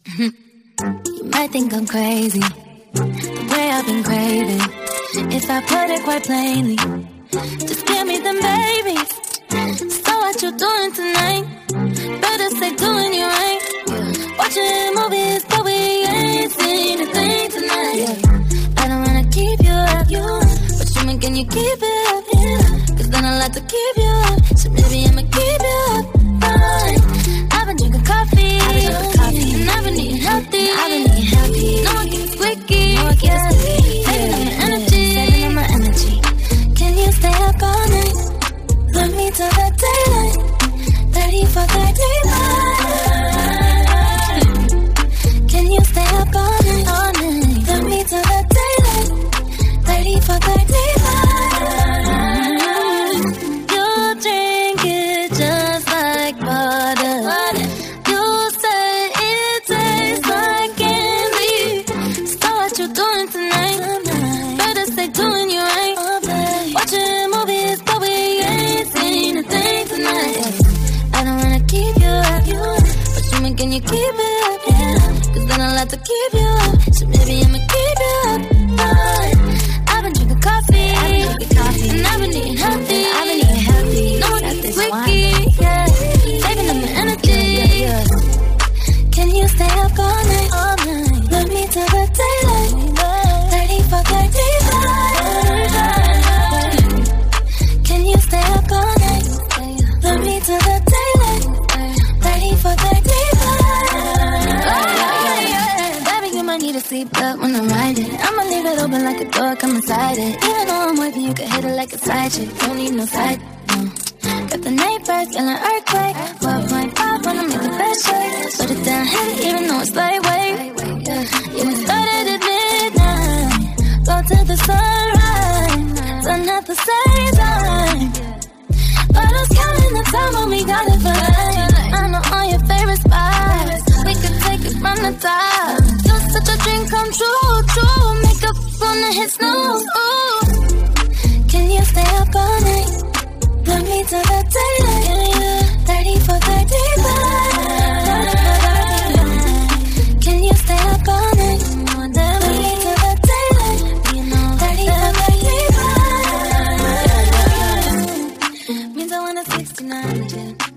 You might think I'm crazy, the way I've been craving. If I put it quite plainly, just give me them babies. So what you doing tonight? Better stay doing you right. Watching movies, but we ain't seen a thing tonight. I don't wanna keep you up, but you mean, can you keep it up? Cause then I'll have to keep you up, so maybe I'ma keep you up. Fine. I've been drinking coffee, and I've been eating healthy. No one gets squeaky, saving up my energy. Can you stay up all night? Love me till the daylight, 30 for 35. Can you stay up all night? Love me till the daylight, 30 for 35. You drink it just like water. You say it tastes like candy. So what you doing tonight? Better stay doing you right. Watching movies, but we ain't seen a thing tonight. I don't wanna keep you up, but you mean, can you keep it up? Cause then I'll have to keep you up, so maybe I'ma keep you up. Fine. I've been drinking coffee, and I've been eating healthy. No one gets squeaky, saving up my energy. Can you stay up all night? Love me till the daylight, 30 for 35. Can you stay up all night? Love me till the daylight, 30 for 35. Baby, you might need a seatbelt when I'm riding. I'ma leave it open like a door, come inside it. Even though I'm with you, you can hit it like a side chick. Don't need no side, no. Got the neighbors, feeling earthquake. 12.5 when I make the best shake. Put it down heavy, even though it's lightweight. Yeah, we started at midnight, go to the sunrise, done at the same time. But I was counting the time when we got it for life. I know all your favorite spots, we could take it from the top. You're such a dream come true, true. Makeup wanna hit snooze, ooh. Can you stay up all night? Love me till the daylight, 30 for 35. Can you stay up all night? Love me till the daylight, 30 for 35. Means I want a 69 again.